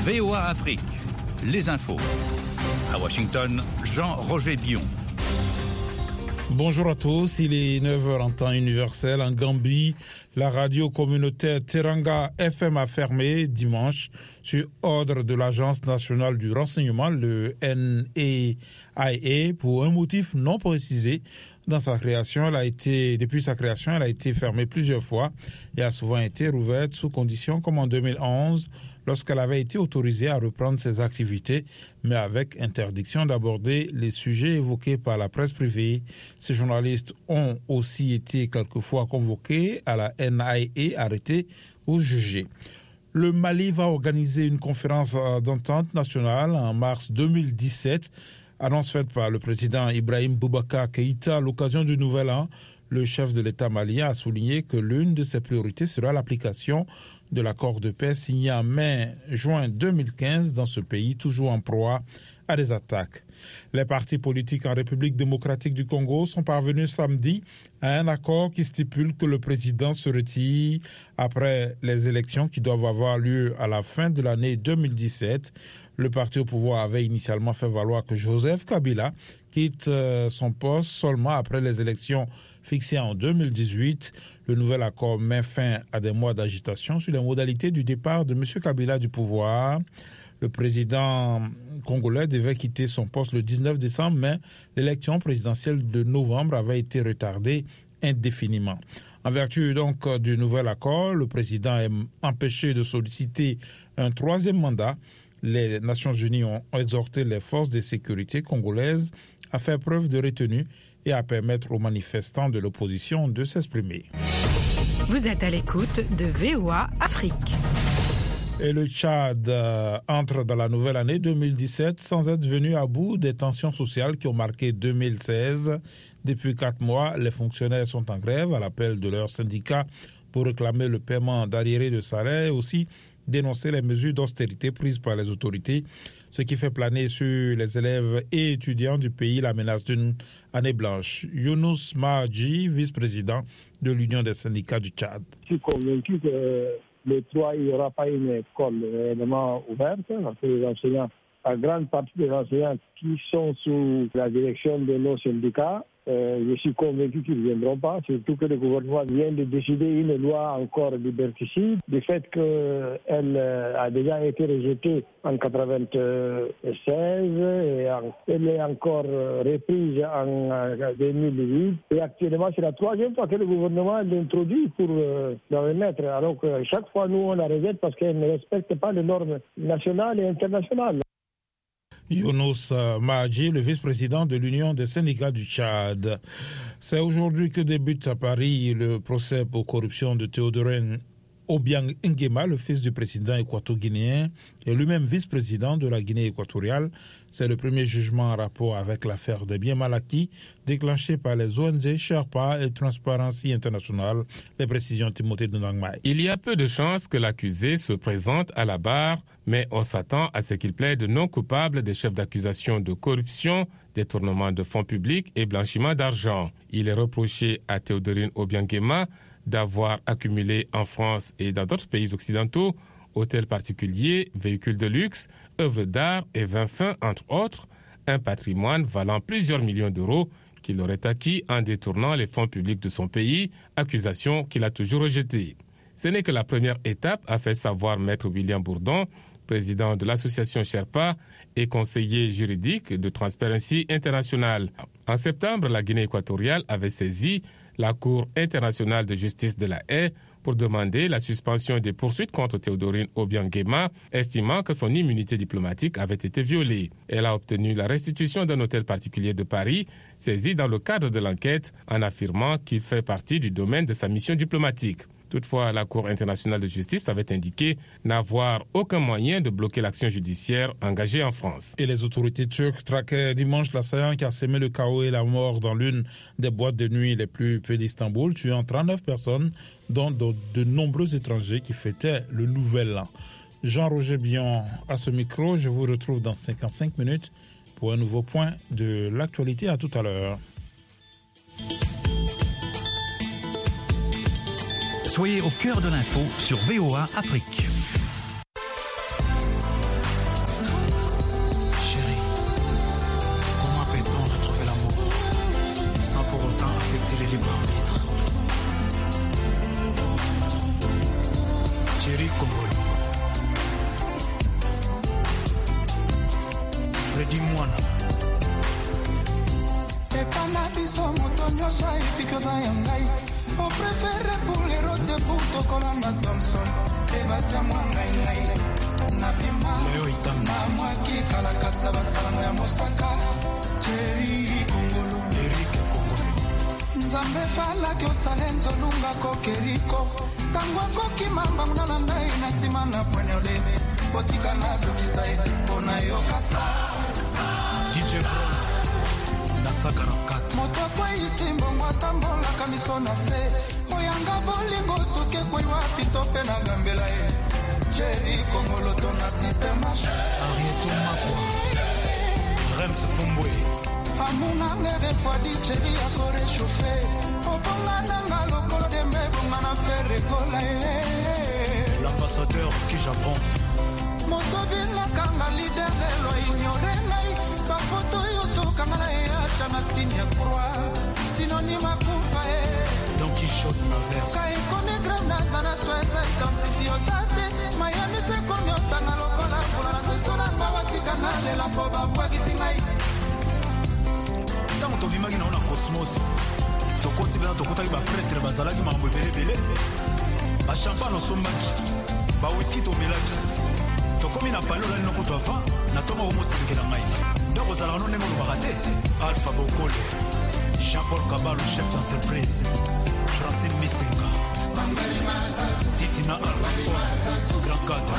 VOA Afrique, les infos. À Washington, Jean-Roger Bion. Bonjour à tous, il est 9h en temps universel. En Gambie, la radio communautaire Teranga FM a fermé dimanche sur ordre de l'Agence nationale du renseignement, le NAIA, pour un motif non précisé. Depuis sa création, elle a été fermée plusieurs fois et a souvent été rouverte sous conditions comme en 2011, lorsqu'elle avait été autorisée à reprendre ses activités, mais avec interdiction d'aborder les sujets évoqués par la presse privée. Ces journalistes ont aussi été quelquefois convoqués à la NAIA, arrêtés ou jugés. Le Mali va organiser une conférence d'entente nationale en mars 2017. Annonce faite par le président Ibrahim Boubacar Keïta à l'occasion du Nouvel An. Le chef de l'État malien a souligné que l'une de ses priorités sera l'application de l'accord de paix signé en mai-juin 2015 dans ce pays, toujours en proie à des attaques. Les partis politiques en République démocratique du Congo sont parvenus samedi à un accord qui stipule que le président se retire après les élections qui doivent avoir lieu à la fin de l'année 2017. Le parti au pouvoir avait initialement fait valoir que Joseph Kabila quitte son poste seulement après les élections fixées en 2018. Le nouvel accord met fin à des mois d'agitation sur les modalités du départ de M. Kabila du pouvoir. Le président congolais devait quitter son poste le 19 décembre, mais l'élection présidentielle de novembre avait été retardée indéfiniment. En vertu donc du nouvel accord, le président est empêché de solliciter un troisième mandat. Les Nations Unies ont exhorté les forces de sécurité congolaises à faire preuve de retenue et à permettre aux manifestants de l'opposition de s'exprimer. Vous êtes à l'écoute de VOA Afrique. Et le Tchad entre dans la nouvelle année 2017 sans être venu à bout des tensions sociales qui ont marqué 2016. Depuis 4 mois, les fonctionnaires sont en grève à l'appel de leurs syndicats pour réclamer le paiement d'arriérés de salaire et aussi dénoncer les mesures d'austérité prises par les autorités, ce qui fait planer sur les élèves et étudiants du pays la menace d'une année blanche. Younous Maadji, vice-président de l'Union des syndicats du Tchad. Je suis convaincu que le 3, il n'y aura pas une école réellement ouverte, parce que les enseignants, la grande partie des enseignants qui sont sous la direction de nos syndicats, je suis convaincu qu'ils ne viendront pas, surtout que le gouvernement vient de décider une loi encore liberticide, du fait qu'elle a déjà été rejetée en 1996 et elle est encore reprise en 2008. Et actuellement, c'est la 3e fois que le gouvernement l'introduit pour la remettre. Alors que chaque fois, nous, on la rejette parce qu'elle ne respecte pas les normes nationales et internationales. Younous Maadji, le vice-président de l'Union des syndicats du Tchad. C'est aujourd'hui que débute à Paris le procès pour corruption de Théodorin Obiang Nguema, le fils du président équato-guinéen et lui-même vice-président de la Guinée équatoriale. C'est le premier jugement en rapport avec l'affaire des biens mal acquis déclenchée par les ONG Sherpa et Transparency International. Les précisions Timothée Ndangmai. Il y a peu de chances que l'accusé se présente à la barre, mais on s'attend à ce qu'il plaide non coupable des chefs d'accusation de corruption, détournement de fonds publics et blanchiment d'argent. Il est reproché à Théodorin Obiang Nguema d'avoir accumulé en France et dans d'autres pays occidentaux hôtels particuliers, véhicules de luxe, œuvres d'art et vins fins, entre autres, un patrimoine valant plusieurs millions d'euros qu'il aurait acquis en détournant les fonds publics de son pays, accusation qu'il a toujours rejetée. Ce n'est que la première étape, a fait savoir Maître William Bourdon, président de l'association Sherpa et conseiller juridique de Transparency International. En septembre, la Guinée équatoriale avait saisi la Cour internationale de justice de la Haye pour demander la suspension des poursuites contre Théodorin Obiang Nguema, estimant que son immunité diplomatique avait été violée. Elle a obtenu la restitution d'un hôtel particulier de Paris, saisi dans le cadre de l'enquête, en affirmant qu'il fait partie du domaine de sa mission diplomatique. Toutefois, la Cour internationale de justice avait indiqué n'avoir aucun moyen de bloquer l'action judiciaire engagée en France. Et les autorités turques traquaient dimanche l'assaillant qui a semé le chaos et la mort dans l'une des boîtes de nuit les plus huppées d'Istanbul, tuant 39 personnes, dont de nombreux étrangers qui fêtaient le Nouvel An. Jean-Roger Bion à ce micro. Je vous retrouve dans 55 minutes pour un nouveau point de l'actualité. À tout à l'heure. Soyez au cœur de l'info sur VOA Afrique. chose à Yangai. On préfère pour les routes pour te colonna Thompson. Et batia moi ngai. Napima. Na moi qui kalakasa basala ya Mosaka. Jerry Kongolo. Eric Kongolo. Nzambe fala ki osale nzolunga kokeriko. Tango koki mamba mnana ndai na simana pwenole. Botika nazo kisai pona yokasa. DJ moto kwa isimbo mwatambola kamiso na se oyanga bolingo suke kwa wapi tope na gambela e Jerry Kongolo tona sipema Arieto Makwa Rems Pumbwe amuna ngere fwadi Jerry akore chauffé obonga nanga lokolo de mbebonga na ferre kola e l'ambassadeur qui Japon moto binga kanga leader de lo ignore ngai ba foto yoto kangala ya chama sinya croix synonyme kufa e Don Quichotte na verse kai comme grana sana sweza intensifiosate Miami se comme otanga lokola pour la saison na bawati kanale la boba bwa kisingai tango to bimaki na Cosmos to koti bana to kota ba prêtre bazalaki mambo belebele ba champagne sombaki ba whisky to melaki to komi na palo la noko to avant na toma homo sirikela ngai ndoko zala no nengo bakate Alpha Bokole Jean-Paul Kabalo chef d'entreprise Francine Misenga Mambari Mazasu Titina Alba Grand Cadre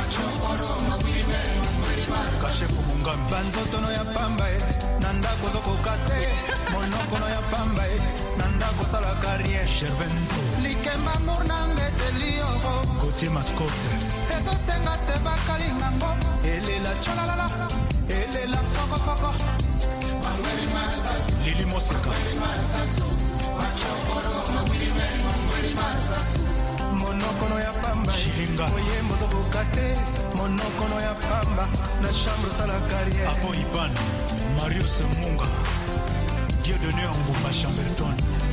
Kashefu Mungambi Banzoto no ya pamba nanda kozoko kate monoko no ya pamba nanda kosala carrière Chervenzo Likemba murnange delio Gauthier Mascotte Ezo senga seba kalingango elela chalalala elela foko foko Mambari Mazasu Lili Moseka Mambari Mazasu Machokoro Mambari Mazasu Monokono ya pamba Shilinga Oyembo zoko kate Monokono ya pamba Na chambre sala carrière Apo Ipan Marius Munga Dieudonné Ngumba Chamberton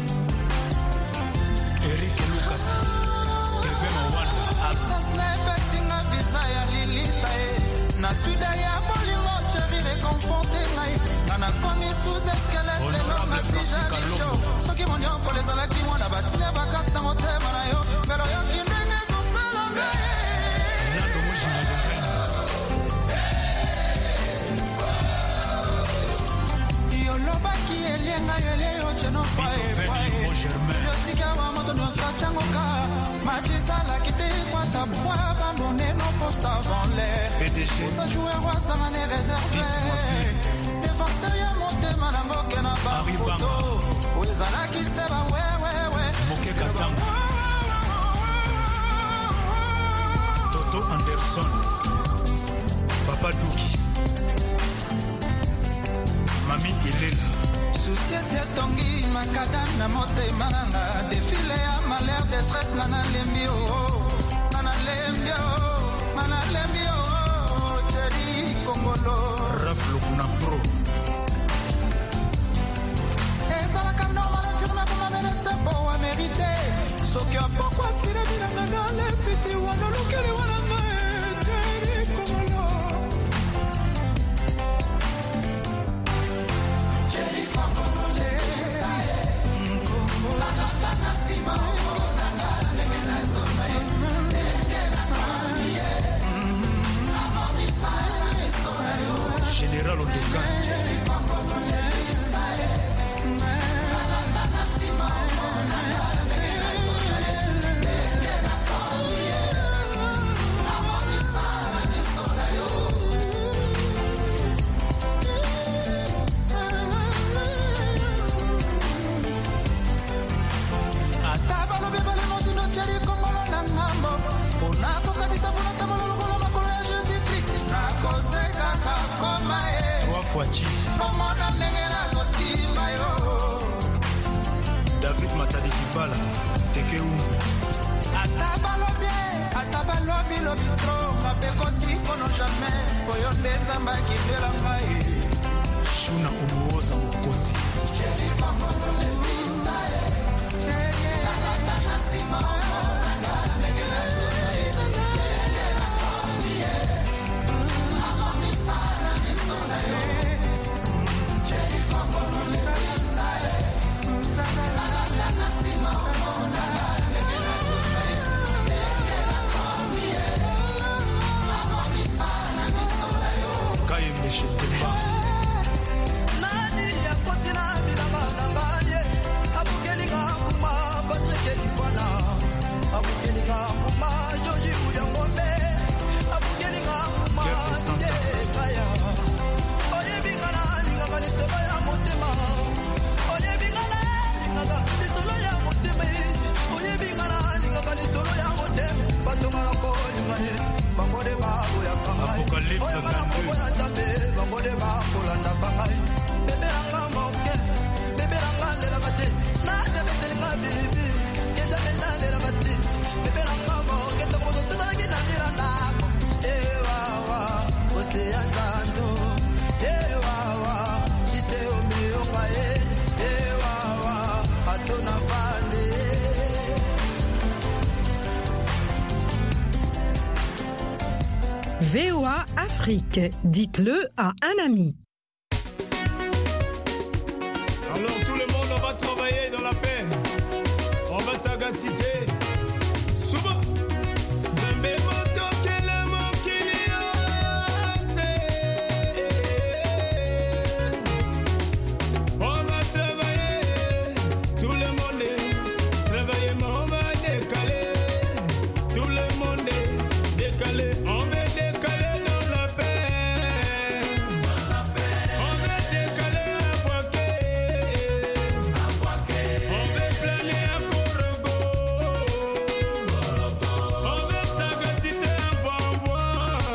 Eric Lucas Kevin Owanda Absence nebe singa visa ya lilita Na suida ya bolingo cheri reconforte ngai Nana komi sous esquelette le masija licho Soki monyoko lezalaki mwana batia bakas na motema na yo Pero yo kindenge sosala ngai Nando Mujina de Reine Yolobaki elienga yeleyo cheno pae Yotika wa moto nyonso changoka Machisala kite kwa tabwa abandonné nos postes avant l'air Osa jouer roi sans les réserver Défenseur ya motema na moke na bafoto Wezala kiseba we Moke Katango Toto Anderson Papa Douki Mami Ilela Soucieux tongi makadam na motema nanga Défilé ya malheur détresse nana lembio Mana lembio Jerry Kongolo Raf Lokuna Pro Ezalaka normal infirme kuma merese po a mérité Soki a pourquoi sire bilanga na lefiti wana lukele wana ngae Jerry Kongolo Jerry Kongolo Jerry Kongolo Lalata nasima Nanga legena zona Legena mamiye Amamisa Général Odegan Jerry Kongolo Leisae Lalata nasima Nanga legena zona Legena mamiye Amamisa Atabalo bebale mozino Jerry Kongolo na ngambo Onako katisa fonata mololo makolo ya Jésus Christ Nakoseka kakoma Trois fois Chi Omona ndenge nazotimba yo David Matadi Kibala Teke Umu Atabalobi lobi tro Mapekoti kono jamais Oyo nde nzamba kindela ngai Shuna Umuoza Mokoti Jerry Kongolo lebisa Jerry Lalata nasima Nanga negela zona Negela komiye Amamisa na misona yo Jerry Kongolo lebisa Lalata nasima Philips VOA Afrique, dites-le à un ami. Alors tout le monde, on va travailler dans la paix. On va s'agaciter. Souvent, on va travailler. Tout le monde est travailler, mais on va décaler. Tout le monde est décalé. On va décaler dans la paix. On va décaler à Boaké. On va planer à Korogo. On va s'agaciter à Bois.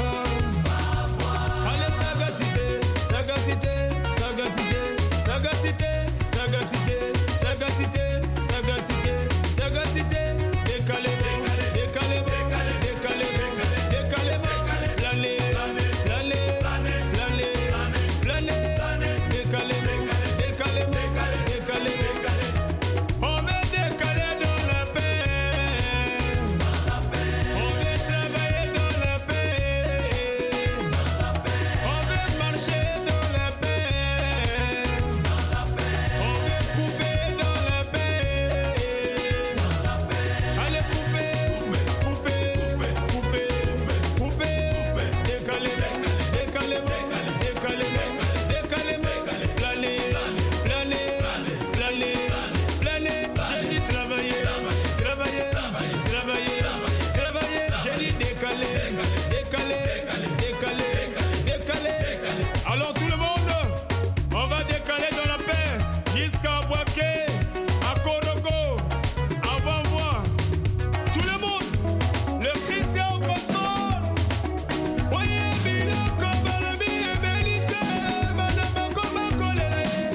Allez, sagacité, sagacité, sagacité, sagacité, sagacité, sagacité, sagacité, sagacité, décalé, décalé, décalé, décalé, planer, planer, planer, planer, décalé, décalé, décalé, on va décaler dans la paix. On va travailler dans la paix. On va marcher dans la paix. On va couper dans la paix. Allez, couper, couper, couper, décaler, décaler, décaler, décaler, planer, planer, planer, planer. J'ai dit travailler, travailler, travailler, travailler. J'ai dit décaler, décaler, décaler, décaler. Alors tout le monde, on va décaler dans la paix jusqu'à Boaké, à Korogo, à Vanvoie. Tout le monde, le Christ est au contrôle. Oye, bilo, kobala, bile, belite, madame, koma, kolele.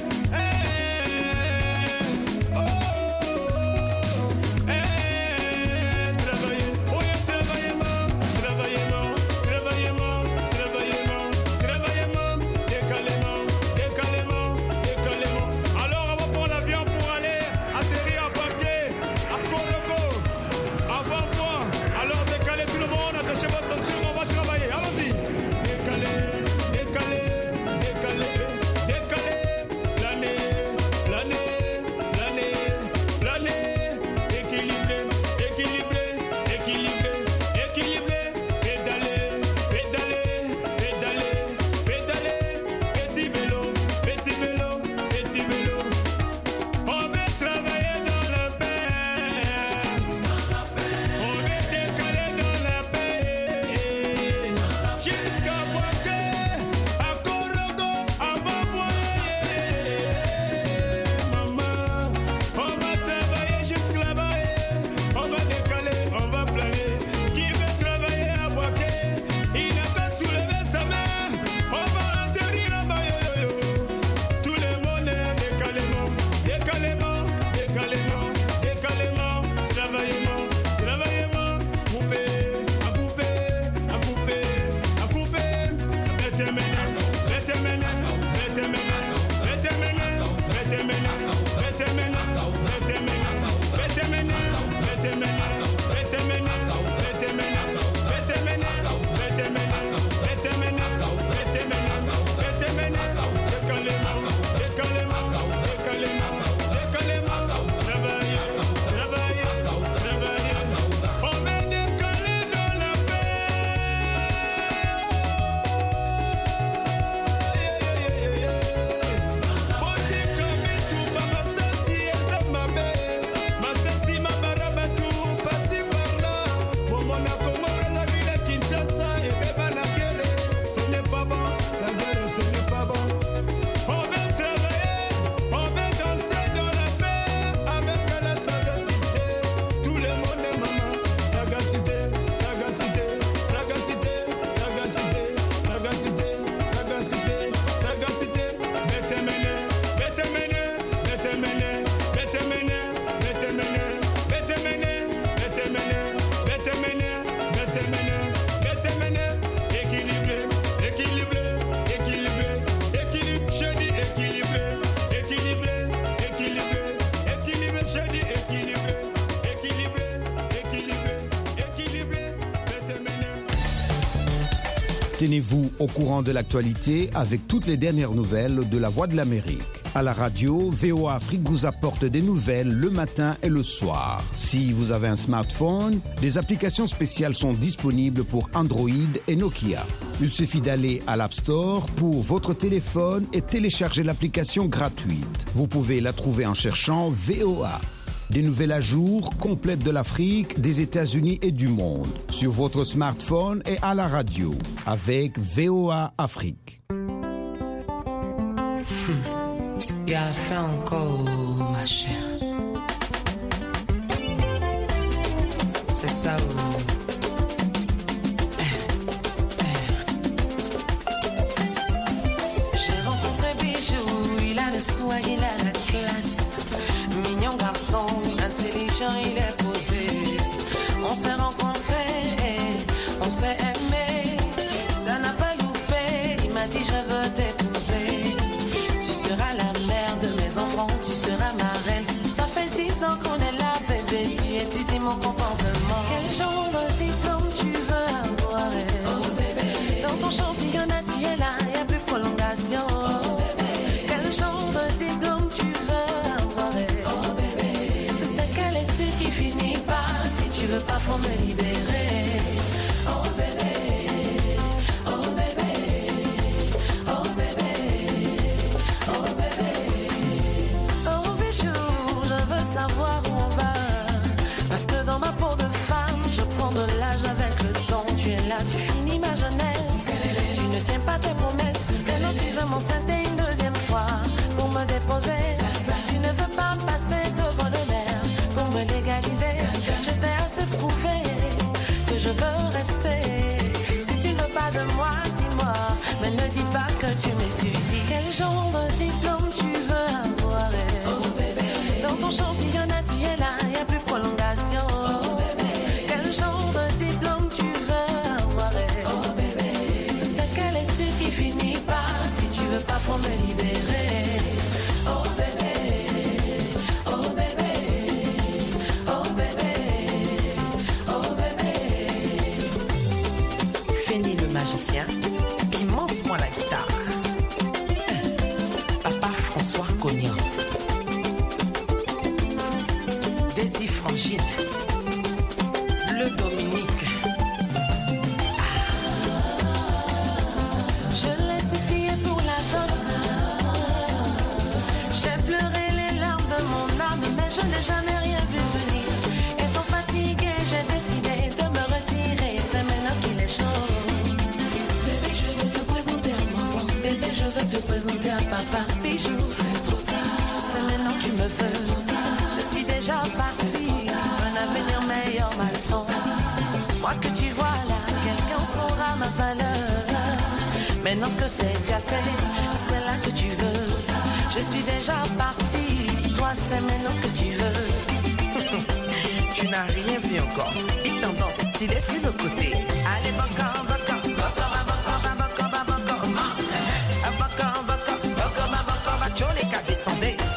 Travailler, oye, travaillement, travaillement, travaillement, travaillement, travaillement, décalement, décalement, décalement. Alors on va prendre l'avion pour aller atterrir à Boaké, à Korogo, à Vanvoie. Alors décalez tout le monde, attachez vos ceintures, on va travailler. Allons-y. Décaler, décaler, décaler, décaler, planer, planer, planer, planer, équilibrer, équilibrer, équilibrer, équilibrer, pédaler, pédaler, pédaler, pédaler, petit vélo, petit vélo, petit vélo. On va travailler dans la paix. On va décaler dans la paix. Jusqu'à Boaké, à Korogo, à Vanvoie. Maman, on va travailler jusque là-bas. On va décaler, on va planer. Qui veut travailler à Boaké, il n'a qu'à soulever sa main. On va atterrir là-bas. Tout le monde est décalement, décalement, décalement, décalement, travaillement, travaillement, couper, à couper, à couper, à couper, mettez maintenant, mettez maintenant, mettez maintenant, mettez maintenant, mettez maintenant, mettez maintenant, mettez maintenant, mettez maintenant, mettez maintenant, mettez maintenant, mettez maintenant, mettez maintenant, mettez maintenant, mettez maintenant, mettez maintenant, mettez maintenant, décalement, décalement, décalement, décalement, travailler, travailler, travailler. On va décaler dans la paix. Tenez-vous au courant de l'actualité avec toutes les dernières nouvelles de la Voix de l'Amérique. À la radio, VOA Afrique vous apporte des nouvelles le matin et le soir. Si vous avez un smartphone, des applications spéciales sont disponibles pour Android et Nokia. Il suffit d'aller à l'App Store pour votre téléphone et télécharger l'application gratuite. Vous pouvez la trouver en cherchant VOA. Des nouvelles à jour, complètes de l'Afrique, des États-Unis et du monde. Sur votre smartphone et à la radio. Avec VOA Afrique. Il y a fait encore, ma chère. C'est ça. J'ai rencontré Bijou, il a le soin, il a la classe. Mignon garçon, intelligent, il est posé. On s'est rencontrés, on s'est aimé. Ça n'a pas loupé, il m'a dit je veux t'épouser. Tu seras la mère de mes enfants, tu seras ma reine. Ça fait 10 ans qu'on est là, bébé, tu étudies mon comportement. Quel genre de diplôme tu veux avoir? Oh bébé. Dans ton championnat tu es là, y a plus de prolongation. Oh bébé. Quel genre de diplôme tu veux avoir? Oh bébé. C'est quelle étude qui finit pas? Si tu veux pas, faut me libérer. Oh bébé. Savoir où on va, parce que dans ma peau de femme je prends de l'âge avec le temps. Tu es là, tu finis ma jeunesse, tu ne tiens pas tes promesses. Maintenant tu veux m'enceinter une deuxième fois pour me déposer. Tu ne veux pas passer devant le maire pour me légaliser. Je t'ai assez prouvé que je veux rester. Si tu ne veux pas de moi, dis-moi, mais ne dis pas que tu m'étudies. Quel genre de diplôme tu veux avoir? Dans ton championnat tu es là, y a plus de prolongation. Oh bébé. Quel genre de diplôme tu veux avoir? Oh bébé. C'est quelle étude qui finit pas? Si tu veux pas, faut me libérer. Oh bébé, oh bébé, oh bébé, oh bébé. Fini le magicien, puis monte-moi la guitare. Papa François Cognan. Daisy Frangine, Bleu Dominique. Je l'ai supplié pour la dot. J'ai pleuré les larmes de mon âme, mais je n'ai jamais rien vu venir. Étant fatiguée, j'ai décidé de me retirer. C'est maintenant qu'il est chaud. Bébé, je veux te présenter à maman. Bébé, je veux te présenter à papa. Bijou, c'est trop tard. C'est maintenant que tu me veux. Je suis déjà partie, un avenir meilleur m'attend. Moi que tu vois là, quelqu'un saura ma valeur. Maintenant que c'est gâté, c'est là que tu veux. Je suis déjà partie, toi c'est maintenant que tu veux. Tu n'as rien vu encore, big tendance stylée sur le côté. Allez, baka, baka, baka, baka, baka, baka, baka, descendez.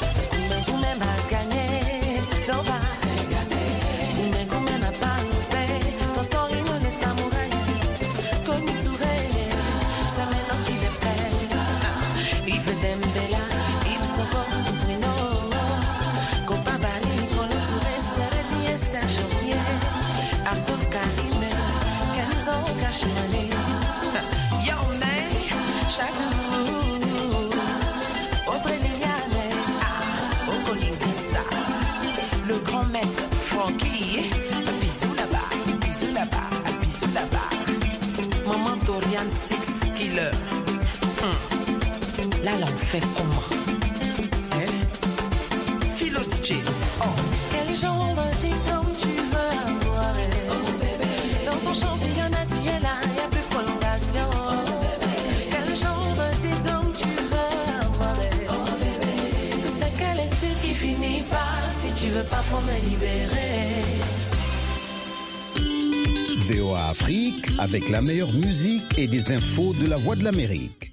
Le grand maître Frankie, bisous là-bas, bisous là-bas. Maman Dorian 6 Killer. Là, on fait comment? Philo DJ. Oh. Quel genre de diplôme tu veux avoir? Oh bébé. Dans ton championnat tu es là, y a plus de prolongation. Oh bébé. Quel genre de diplôme tu veux avoir? Oh bébé. C'est quelle étude qui finit pas? Si tu veux pas, faut me libérer. VOA Afrique avec la meilleure musique et des infos de la Voix de l'Amérique.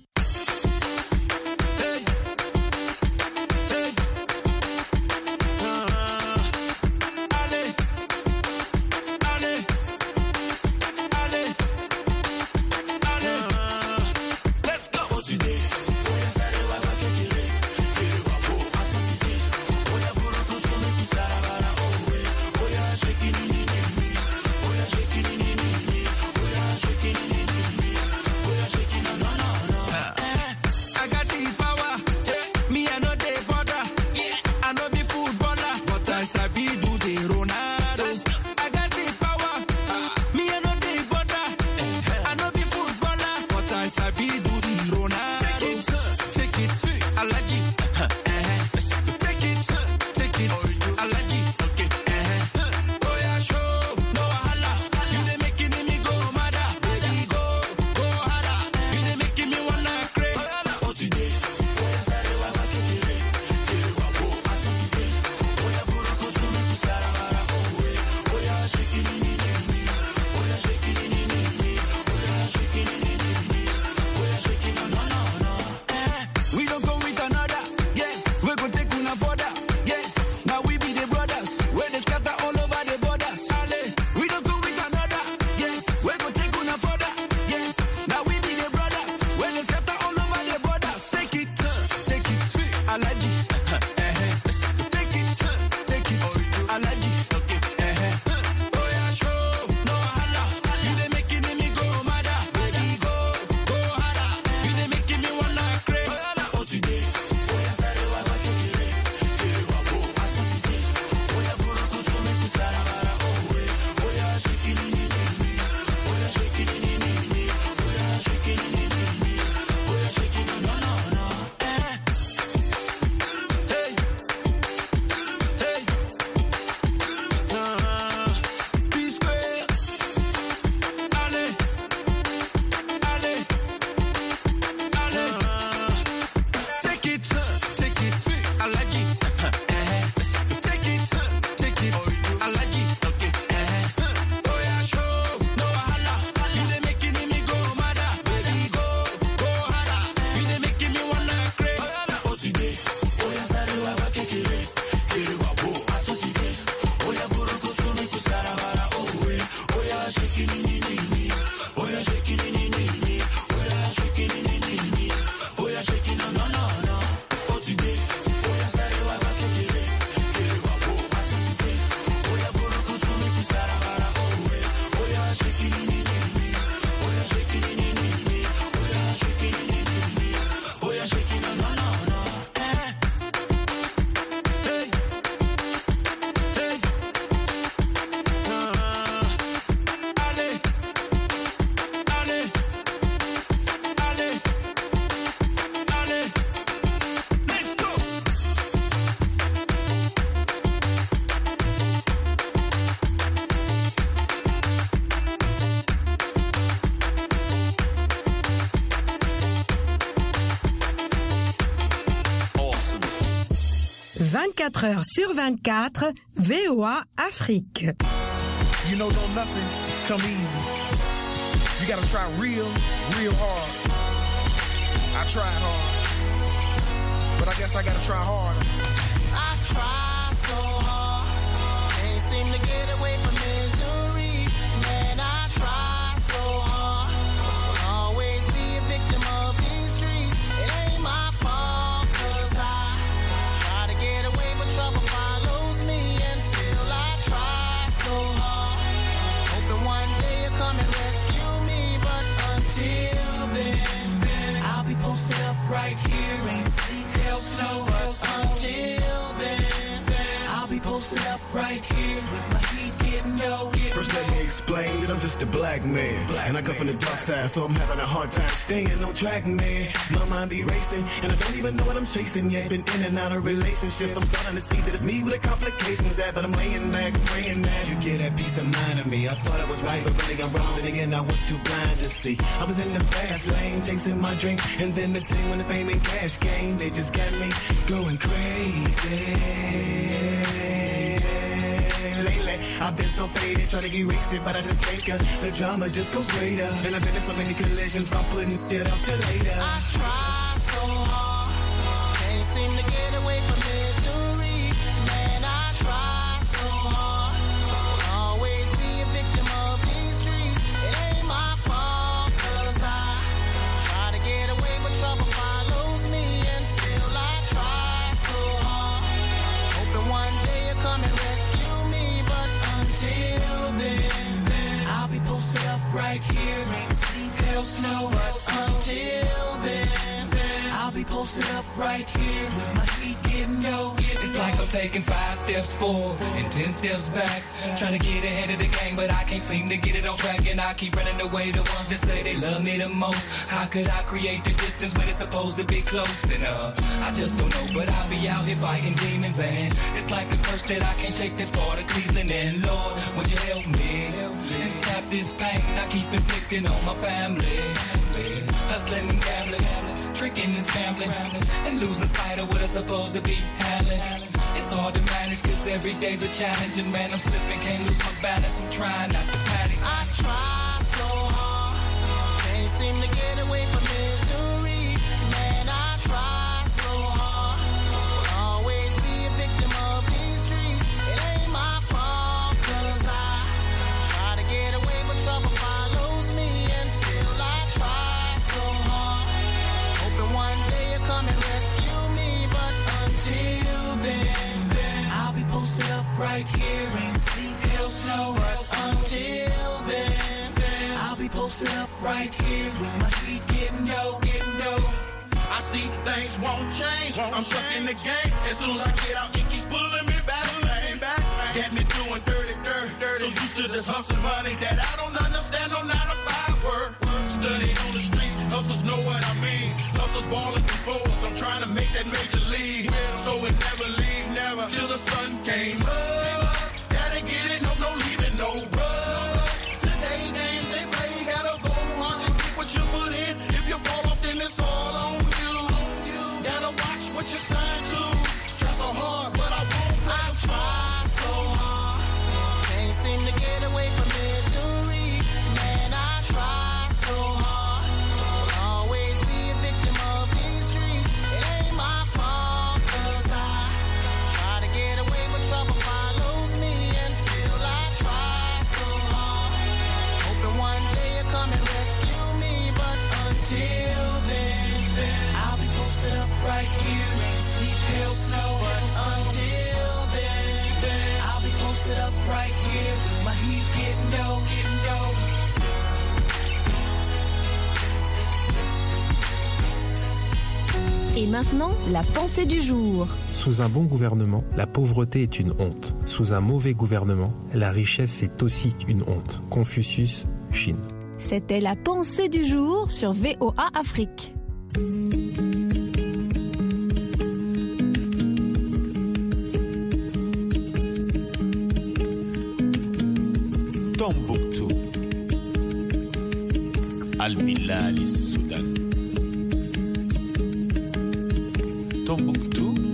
24 heures sur 24, VOA Afrique. You know, don't nothing come easy. You gotta try real hard. I tried hard, but I guess I gotta try harder. I try so hard, can't seem to get away from misery. Man, I try so hard, I'll always be a victim of these streets. It ain't my fault, 'cause I try to get away, but trouble follows me, and still I try so hard, hoping one day you'll come and rescue me. But until then, I'll be posted up right here, ain't sleep, hell, snow. But until then, I'll be posted up right here with my heat getting low. First let me explain that I'm just a black man, and I come from the dark side, so I'm having a hard time staying on track, man. My mind be racing, and I don't even know what I'm chasing yet. Been in and out of relationships, I'm starting to see that it's me with the complications at, but I'm laying back, praying that you get that peace of mind of me. I thought I was right, but really I'm wrong, then again I was too blind to see. I was in the fast lane, chasing my dream, and then the same when the fame and cash came, they just got me going crazy. Lately, I've been so faded, trying to erase it, but I just can't, 'cause the drama just goes greater. And I've been in so many collisions, I'm putting it off till later. I try so hard, can't seem to get away from misery. Man, I try so hard, always be a victim of these streets. It ain't my fault, 'cause I try to get away, but trouble follows me, and still I try so hard, hoping one day you'll come and rescue me. But until then, I'll be posted up right here, ain't sleep, hell, snow. But until then, I'll be posted up right here with my heat getting low. It's like I'm taking 5 steps forward and 10 steps back, trying to get ahead of the game, but I can't seem to get it on track. And I keep running away the ones that say they love me the most. How could I create the distance when it's supposed to be close? And I just don't know, but I'll be out here fighting demons, and it's like a curse that I can't shake this part of Cleveland. And Lord, would you help me and stop this pain I keep inflicting on my family? Hustling and gambling, drinking and scrambling, and losing sight of what I'm supposed to be handling. It's hard to manage, 'cause every day's a challenge, and man, I'm slipping, can't lose my balance. I'm trying not to panic. I try so hard, can't seem to get away from misery. Man, I try so hard, always be a victim of these streets. It ain't my fault, 'cause I try to get away, but trouble follows me, and still I try so hard, hoping one day you'll come and rescue me. But until then, I'll be posted up right here, ain't sleep, hell, snow. But until then, I'll be posted up right here with my heat getting low. I see things won't change. I'm stuck in the game. As soon as I get out, it keeps pulling me back. Got me doing dirty. So used to this hustle money that I don't understand. No 9 to 5 work. Studied on the streets, hustlers know what I mean. Hustlers balling before us, I'm trying to make that major league. So we never leave, never, till the sun came up. Gotta get it, no leaving, no rush. Today games they play, gotta go hard and get what you put in. If you fall off, then it's all on you. Gotta watch what you sign to. Try so hard, but I won't. I try so hard, can't seem to get away from misery. Man, I try so hard, always be a victim of these streets. It ain't my fault, 'cause I try to get away, but trouble follows me, and still I try so hard, hoping one day you'll come and rescue me. But until then, I'll be posted up right here, ain't sleep, hell, snow. But until then, I'll be posted up right here with my heat getting low. Et maintenant, la pensée du jour. Sous un bon gouvernement, la pauvreté est une honte. Sous un mauvais gouvernement, la richesse est aussi une honte. Confucius, Chine. C'était la pensée du jour sur VOA Afrique. Tombouctou, Al-Bilal, Soudan. Tombouctou